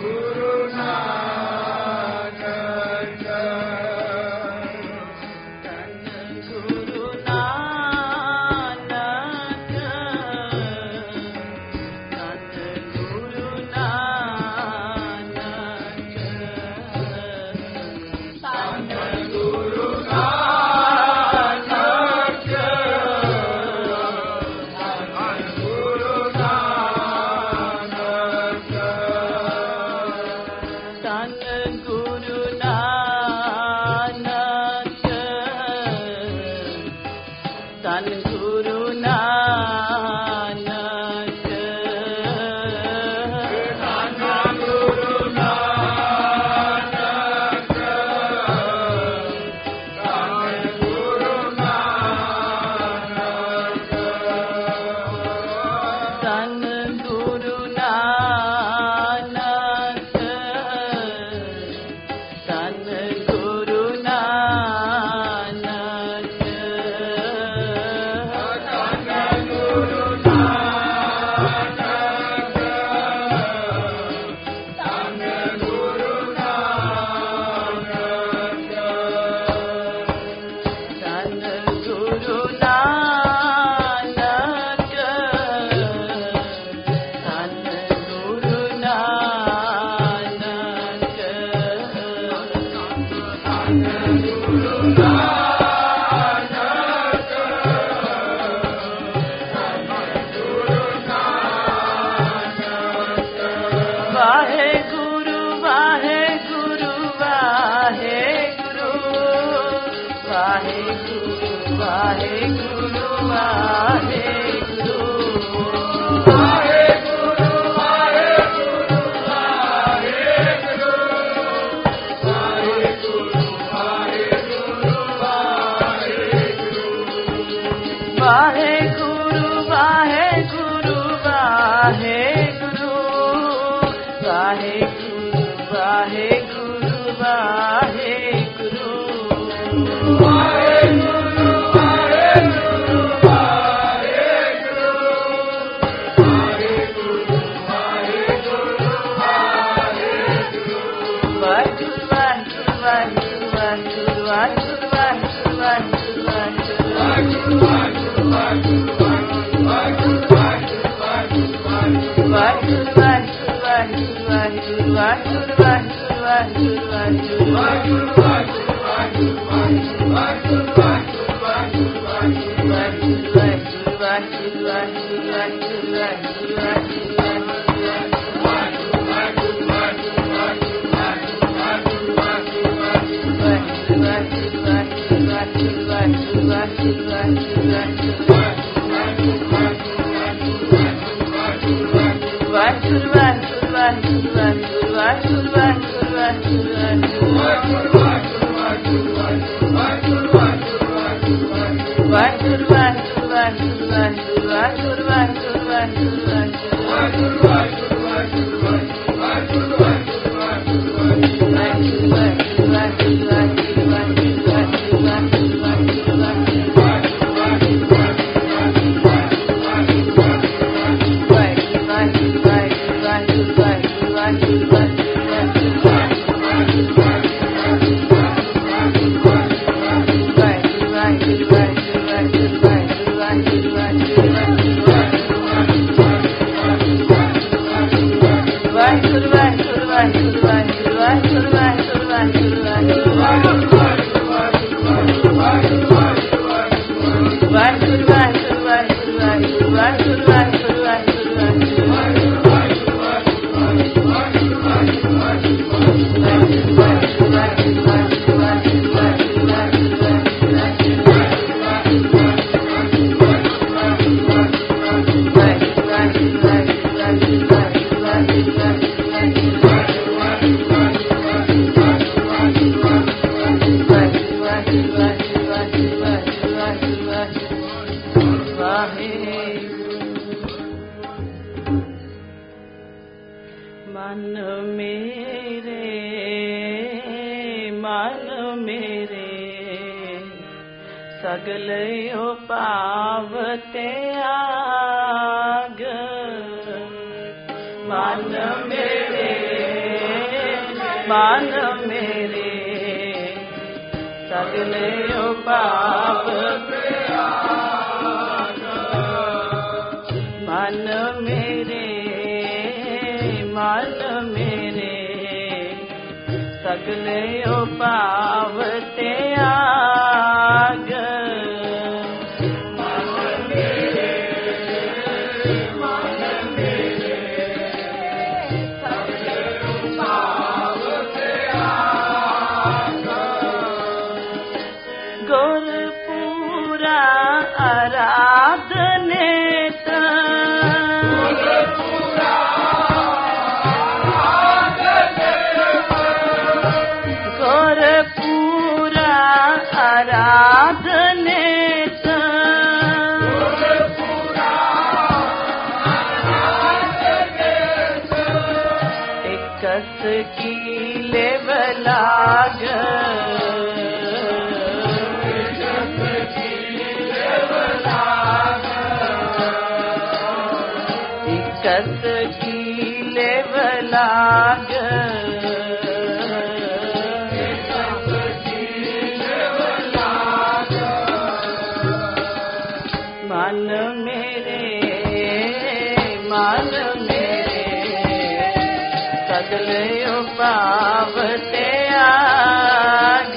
मन मेरे मान मेरे सगले पाप मन मेरे सगले पाप त्याग गुरपुरा आराधने गुरपुरा आराधने एकस की लेवलाग एकस की लेवलाग मन मेरे सगले पाप त्याग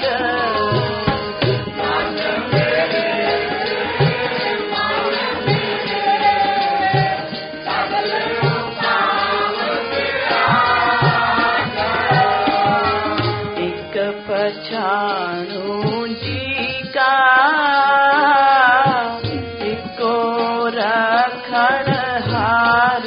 एक पछाणू जी का खड़हार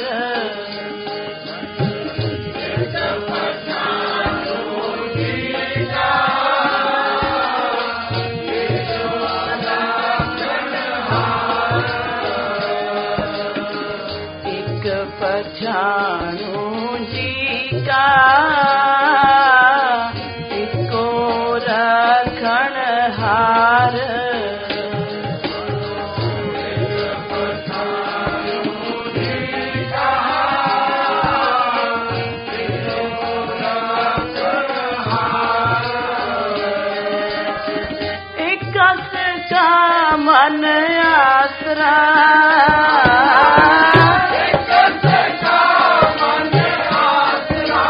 एक पछाणू जी का एको रखण हार मन आसरा एकस का मन आसरा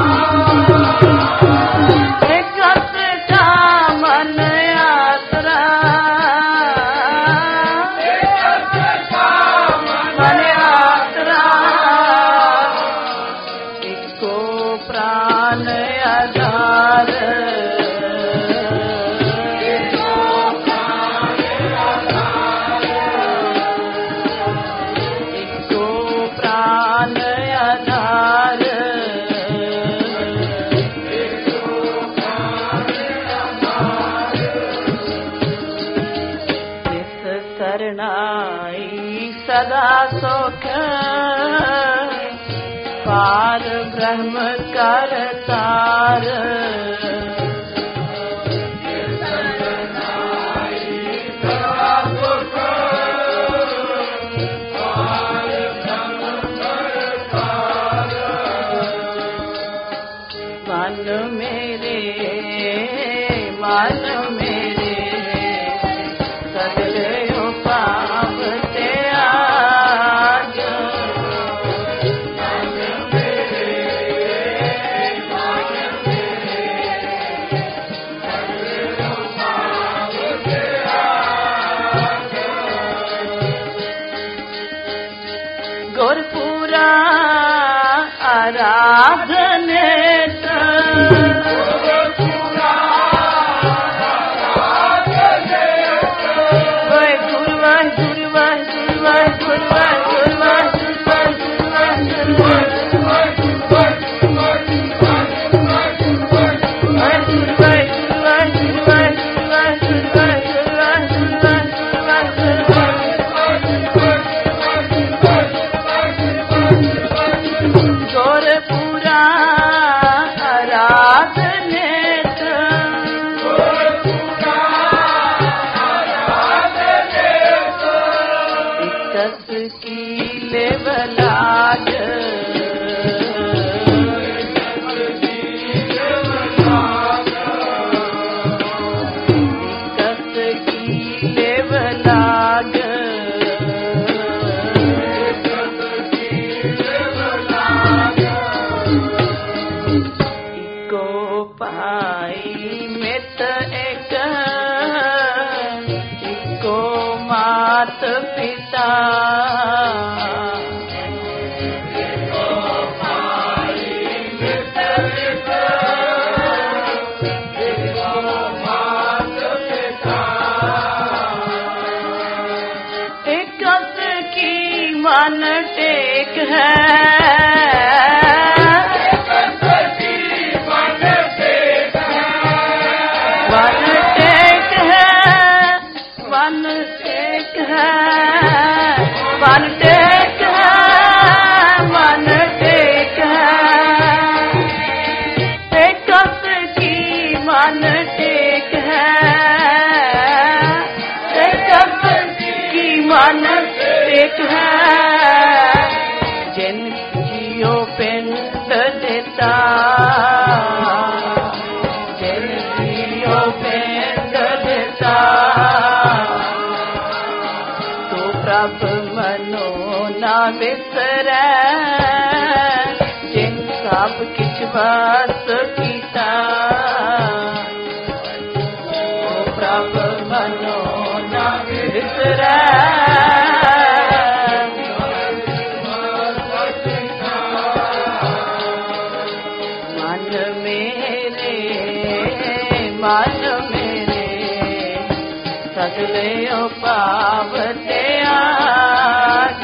एको प्राण आधार शरणाई सदा सुख पार ब्रह्म करतार मन मेरे सगले पाप त्याग गुरपुरा आराधने की लेवलाज भाई मित एक इको मात पिता मन टेक है मन टेक है मन टेक है मन टेक है मन टेक है एकस की मन टेक है एकस की मन टेक है जिन जियो पिंड देता जिन जियो पिंड देता तो प्रभ मनो ना विसरै जिन सब किछ बस कीता तो प्रभ मनो ना विसरै मन मेरे सगले पावते आज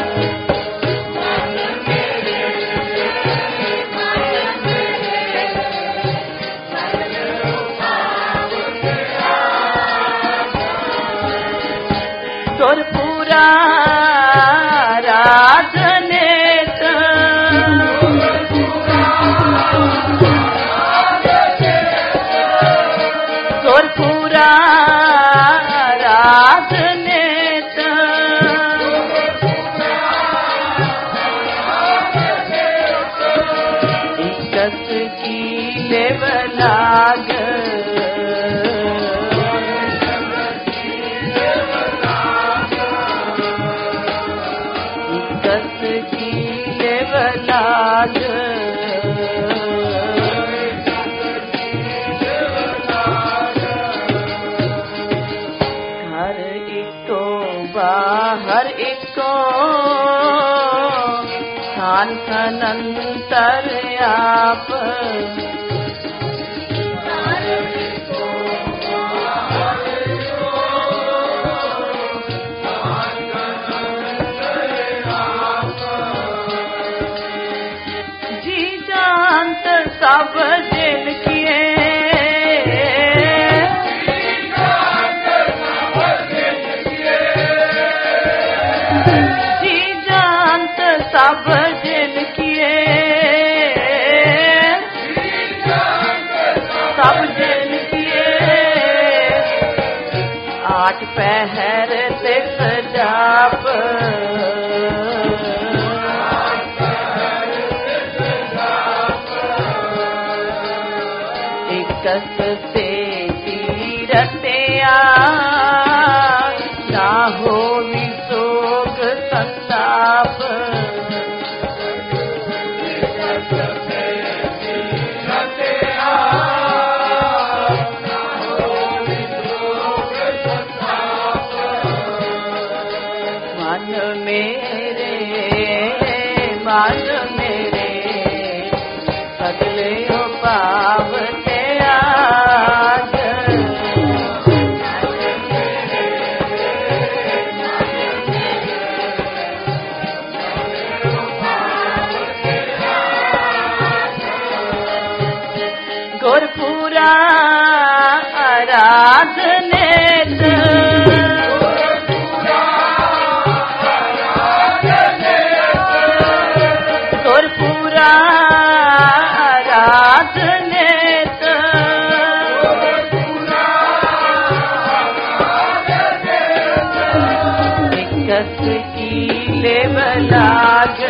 तोर पूरा राधने पूरा राधने इकस की लेवलाग इकस की लेवलाग बाहर इको स्थान अनंतर आप जी जानत सब जिन किए सब जिन किए सब जिन किए आठ पहर ते सजाप इकस से तीरतिया ना हो विशोक संताप मन मेरे सगले पावते आज गुरपुरा आराधने पूरा राधने इकस की लेवलाग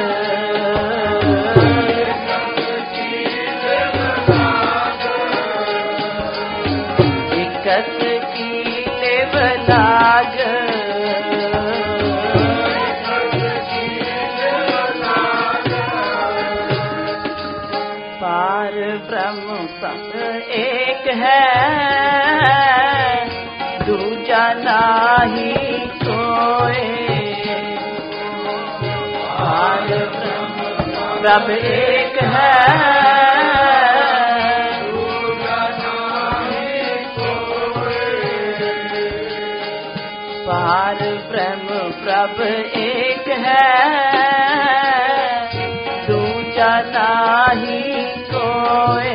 इकस की लेवलाग पार ब्रह्म सब एक है, दूजा नाही कोई। पार ब्रह्म सब एक है, दूजा नाही कोई। पार ब्रह्म प्रभ एक है, दूजा नाही कोई।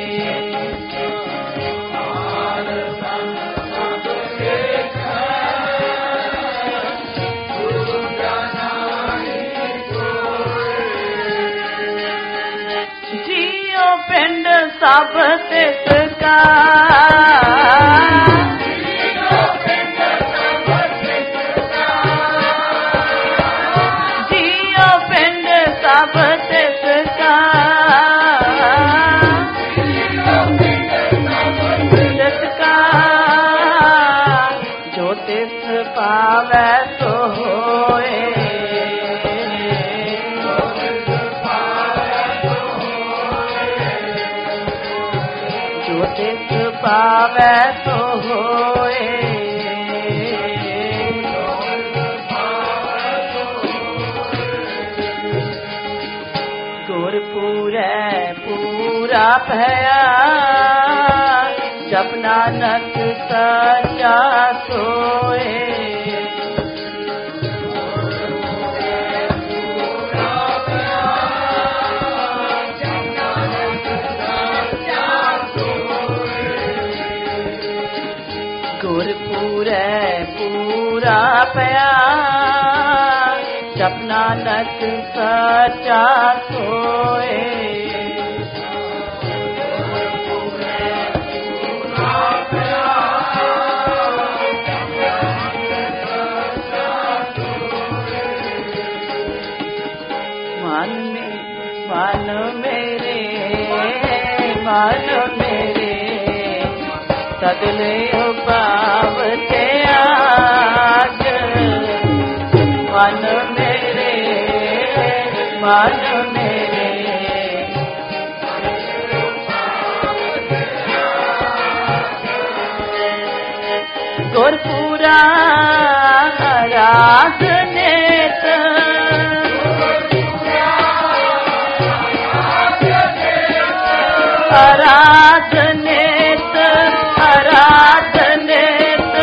पार ब्रह्म प्रभ एक है, दूजा नाही कोई। जियो पिंड सब तिसका, सब तिसका, तिसका जो तिस पावै सो होए। जो तिस पावै सो होए। पूरा भया जब नानक सच्चा सोए। गुरपुरे पूरा पया जब नानक सच्चा सोए। मन मेरे सगले पाव त्याग। मन मेरे गुरपुरा रास नेत, आराधनेत आराधनेत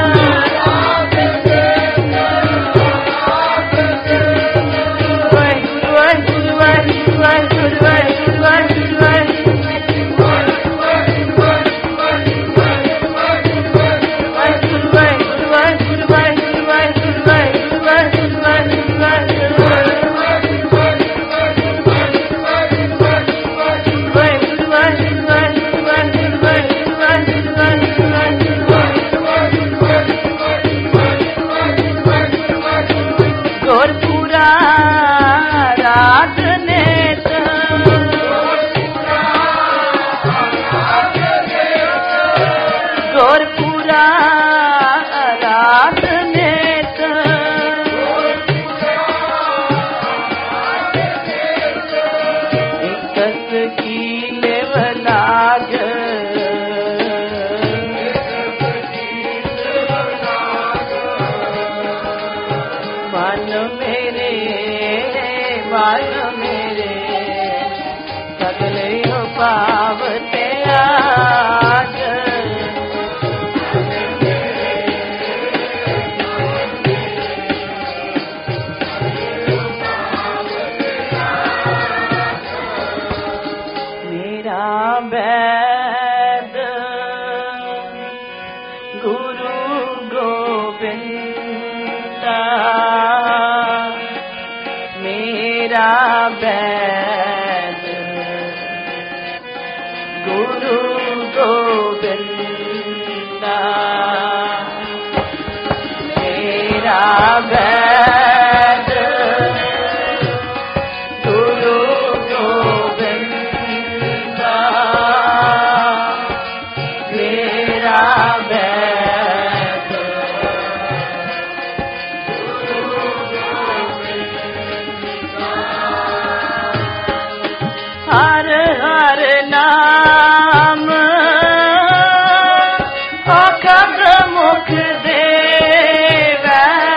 बैद गुरु गोविंदा, मेरा बैद गुरु गोविंदा, मेरा बैद गुरु गोविंदा, मेरा बैद गुरु गोविंदा। हर हर नाम औखद मुख देवै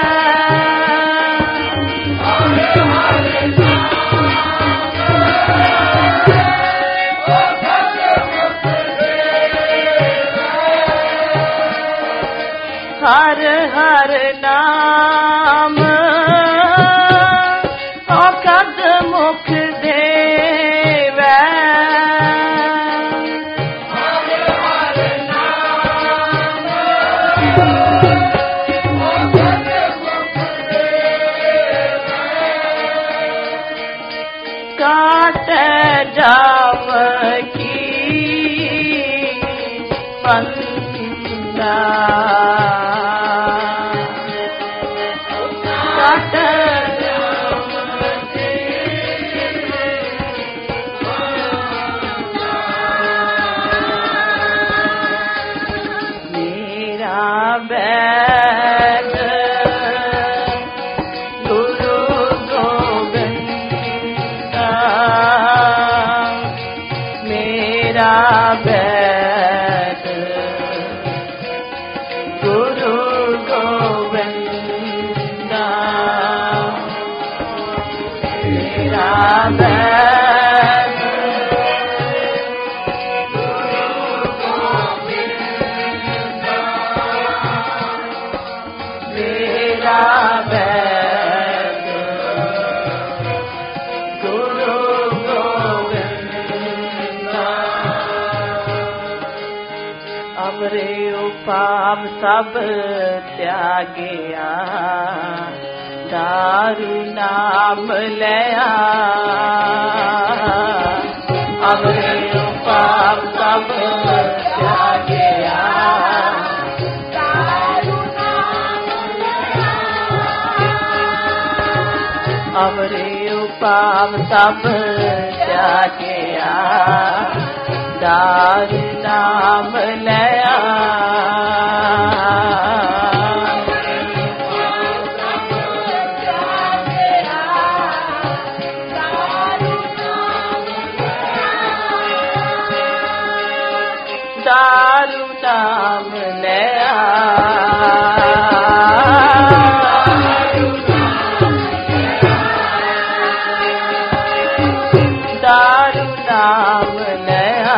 हर हर नाम औखद मुख देवै काट जाम की पंदा बैद गुरु गोविंद मेरा बैद गुरु गोविंद मेरा बैद गुरु गोविंद अमरे उपाप सब त्यागिया दारू नाम लिया अमरे उपाप सब त्यागिया अमरे उपाप सब त्यागिया दारू नाम लिया दारू नाम लिया दारू नाम लिया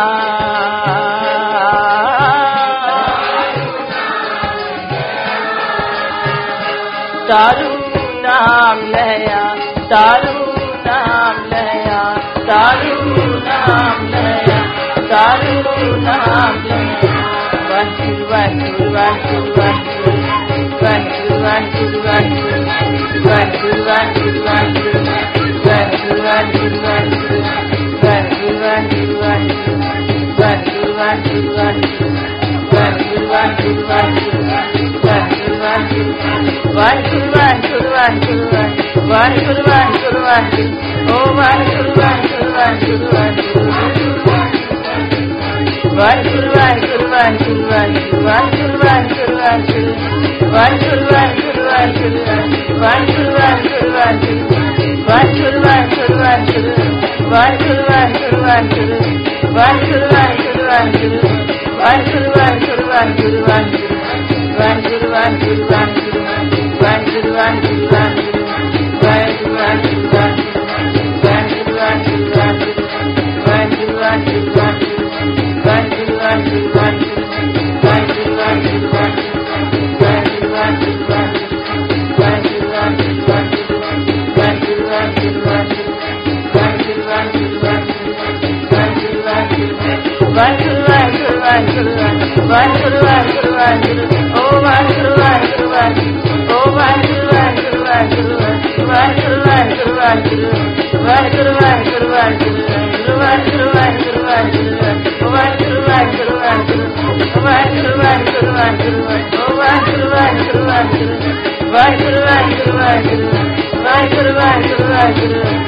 दारू नाम लिया दारू नाम लिया दारू नाम लिया दारू नाम लिया वाहिगुरु वाहिगुरु वाहिगुरु वाहिगुरु वाहिगुरु वाहिगुरु वाहिगुरु वाहिगुरु वाहिगुरु वाहिगुरु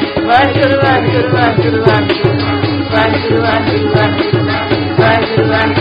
Vai